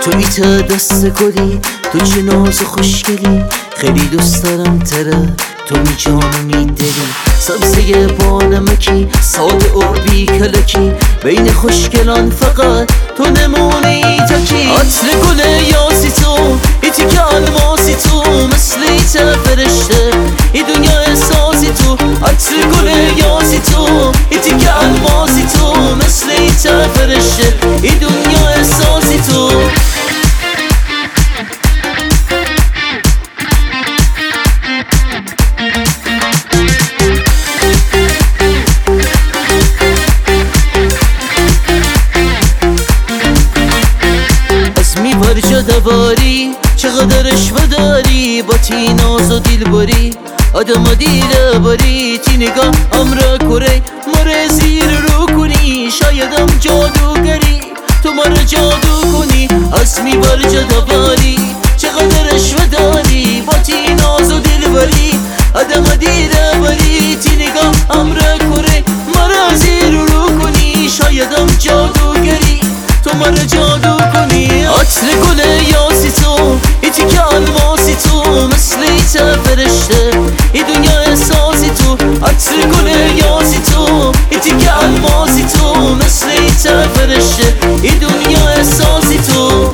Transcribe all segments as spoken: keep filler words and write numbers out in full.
تو ایت دست گلی، تو چه ناز و خوشگلی، خیلی دوست دارم تره، تو می جان و می دلی. سبزه با نمکی، ساده و بی کلکی، بین خوشگلان فقط تو نمونه تکی. عطر گل یاسی تو، ایتی که الماسی تو، مثل ایت فرشته ای دنیا احساسی تو. عطر گل یاسی تو، ایتی که الماسی تو، مثل ایت فرشته ای دنیا احساسی تو. برجا دواری چقدرش بداری، با تی ناز و دیل باری آدم دیل باری. تی نگاه امرا کره مره زیر رو کنی، شایدم جادوگری تو مرا جادو کنی. اسمی برجا دواری چقدرش بداری، با تی ناز و دیل باری آدم دیل باری. تی نگاه امرا کره مرا زیر رو کنی، شایدم جادوگری تو مرا جادو کنی. عطر گل یاسی تو، ایتی که الماسی تو، مثل ایت فرشته ای دنیا احساسی تو. عطر گل یاسی تو، ایتی که الماسی تو، مثل ایت فرشته ای دنیا احساسی تو.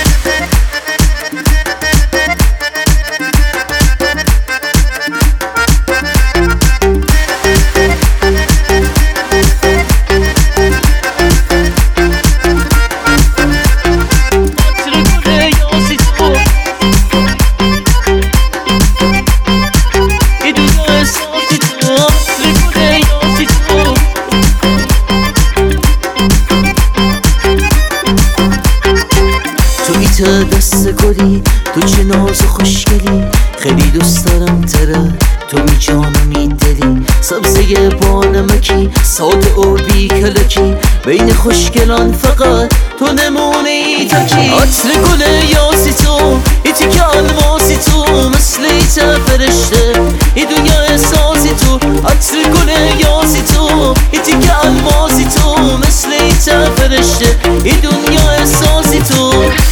دست گلی، تو چه ناز و خوشگلی، خیلی دوست دارم تره، تو می جان و می دلی. سبزه با نمکی، ساده و بی کلکی، بین خوشگلان فقط تو نمونه ای تکی. عطر گل یاسی تو، ایتی که الماسی تو، مثل ایت فرشته ای دنیا احساسی تو. عطر گل یاسی تو، ایتی که الماسی تو، مثل ایت فرشته ای دنیا احساسی تو.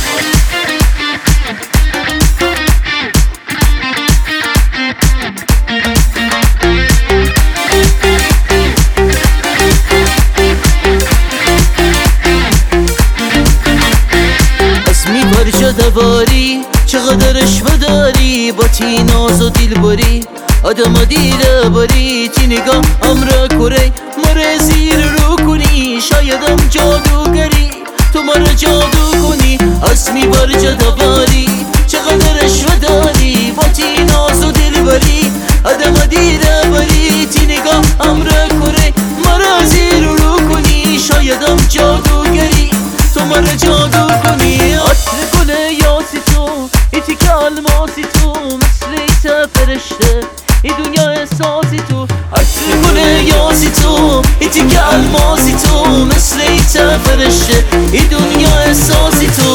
برجا دواری چقدرش بداری، با تی ناز و دیل باری آدم دیل باری. تی نگاه امرا کره مره زیر رو کنی، شایدم جادوگری تو مرا جادو کنی. اسمی برجا دواری چقدرش بداری، با تی ناز و دیل باری آدم دیل باری. تی نگاه امرا کره مرا زیر رو کنی، شایدم جادوگری تو مرا جادو کنی. عطر گل یاسی تو، ایتی که الماسی تو، مثل ایت فرشته ای دنیا احساسی تو. عطر گل یاسی تو، ایتی که الماسی تو، مثل ایت فرشته ای دنیا احساسی تو.